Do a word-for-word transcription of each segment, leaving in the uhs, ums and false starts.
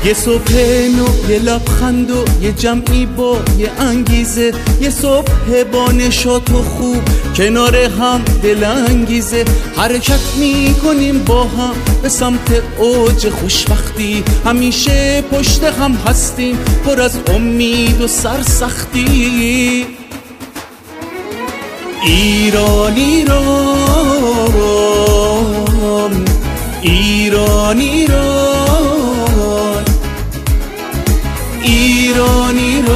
یه صبح نو، یه لبخند و یه جمعی با یه انگیزه، یه صبح با نشاط و خوب کنار هم دلانگیزه. حرکت میکنیم با هم به سمت اوج خوشبختی، همیشه پشت هم هستیم پر از امید و سرسختی. ایران ایران ایران ایران ایران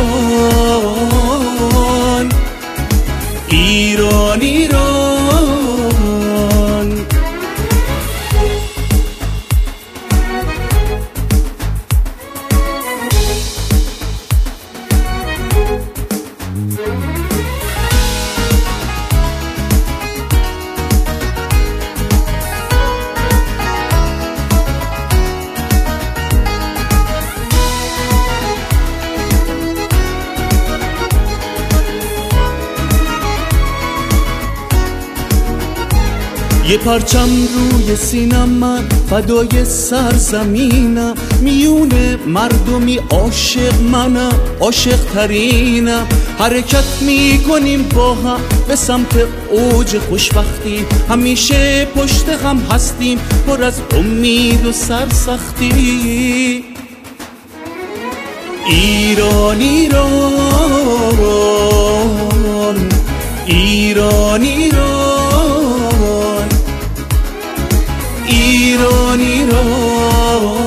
ایران ایران ایران. یه پرچم روی سینم، من فدای سرزمینم، میونه مردمی عاشق، منم عاشق ترینم. حرکت میکنیم با هم به سمت اوج خوشبختی، همیشه پشت هم هستیم پر از امید و سرسختی. ایران ایران ایران ایران ایران ایران